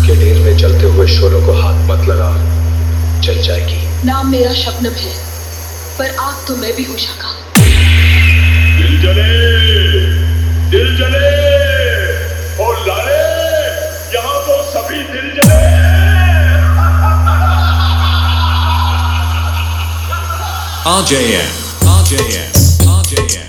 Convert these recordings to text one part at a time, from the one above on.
के ढेर में जलते हुए शोलों को हाथ मत लगा, जल जाएगी। नाम मेरा शबनम है, पर आग तो मैं भी हूँ शाखा। दिल जले, दिल जले, ओ लाले, यहाँ तो सभी दिल जले। RJM, RJM, RJM.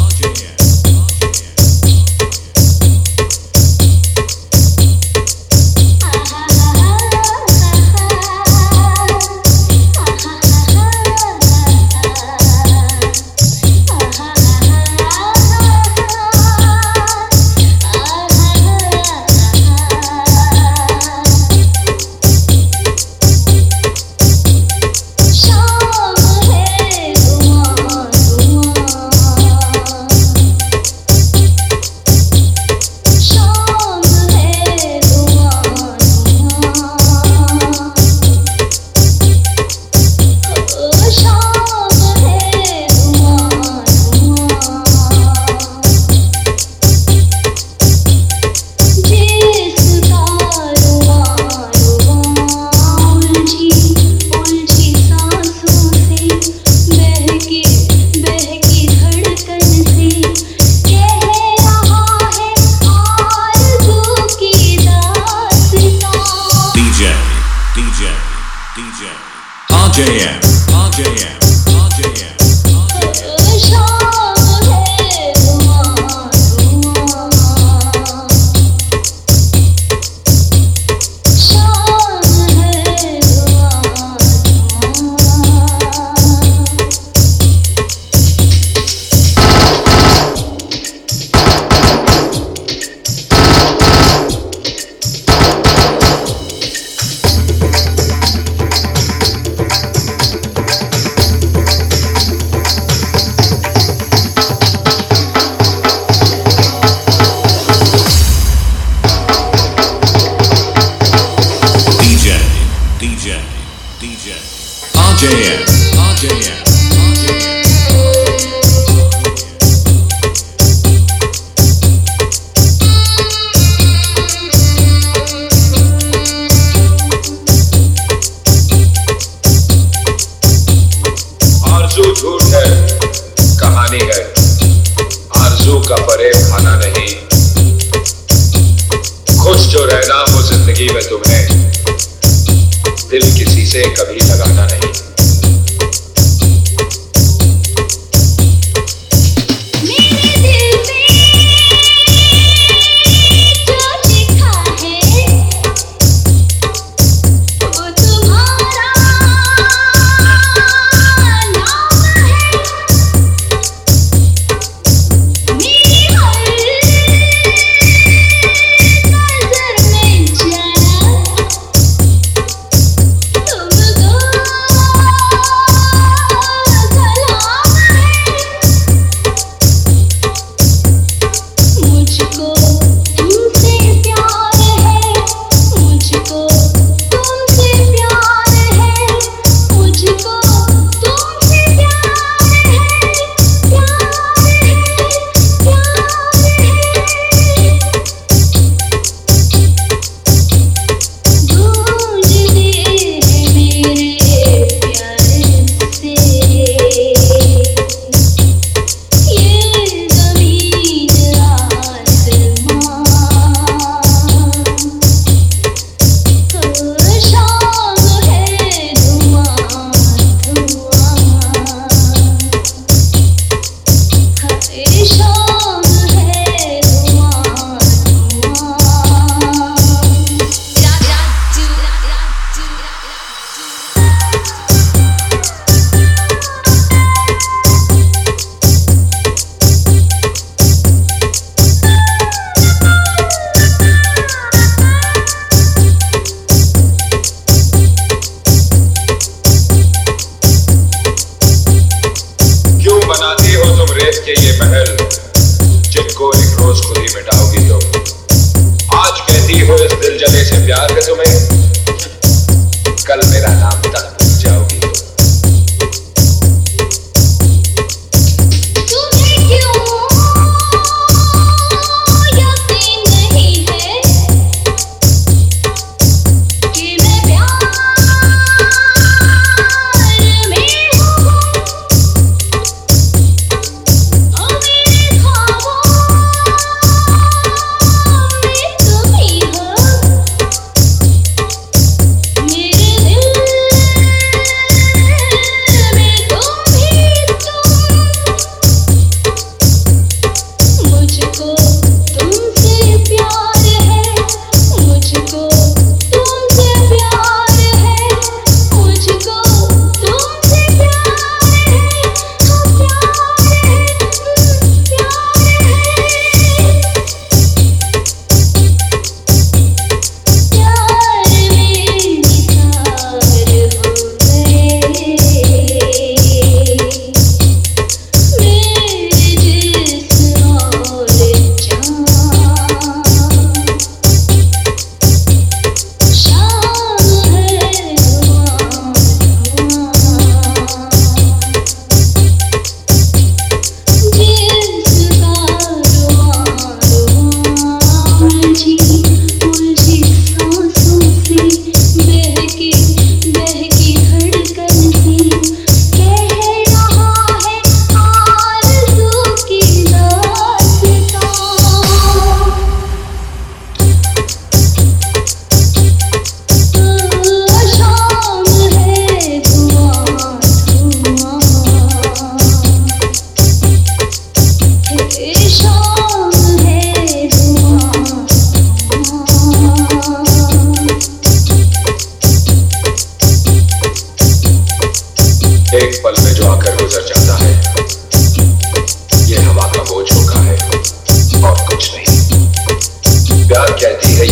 RJM, RJM, RJM. RJM, RJM, RJM. आरज़ू झूठ है, कहानी है, आरज़ू का परे खाना नहीं। खुश जो रहना हो जिंदगी में तुम्हें, दिल किसी से कभी लगाना नहीं। ये महल जिनको एक रोज खुद ही मिटाओगी तुम। आज कहती हो इस दिल जले से प्यार है तुम्हें, कल मेरा नाम तक भूल जाओगी।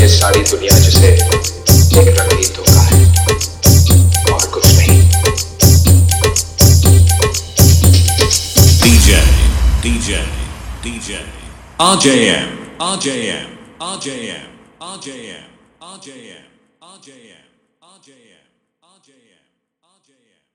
ये सारी दुनिया जिसे एक रंग ही धोखा है और कुछ नहीं। DJ, DJ, DJ, RJM, RJM, RJM, RJM, RJM, RJM, RJM, RJM, RJM.